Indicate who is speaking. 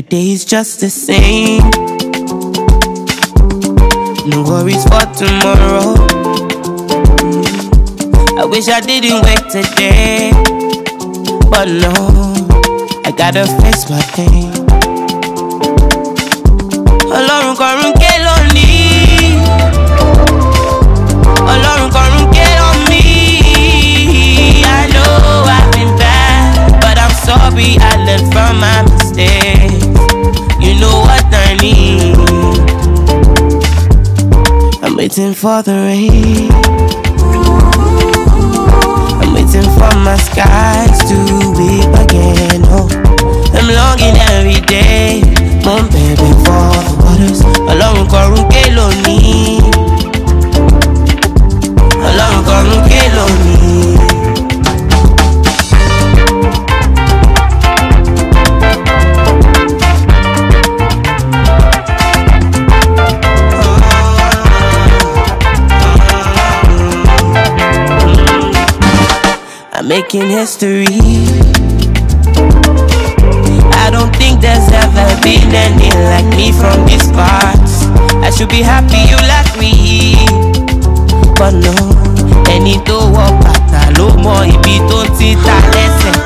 Speaker 1: day is just the same. No worries for tomorrow. I wish I didn't wait today, but no, I gotta face my pain. Ọlọ́run kọ̀run ké lónìí, Ọlọ́run kọ̀run ké on me. I know I've been bad, but I'm sorry I learned from my mistakes. You know what I need. I'm waiting for the rain. I'm waiting for my skies to weep again. Oh, I'm longing every day. Mom, baby, for the waters. Ọlọ́run kọ̀run ké lónìí, Ọlọ́run kọ̀run ké lónìí. I'm making history. I don't think there's ever been any like me from these parts. I should be happy you like me, but no. Ẹni tó wọ bàtà ló mọ ibi tó ti ta lẹ́sẹ̀.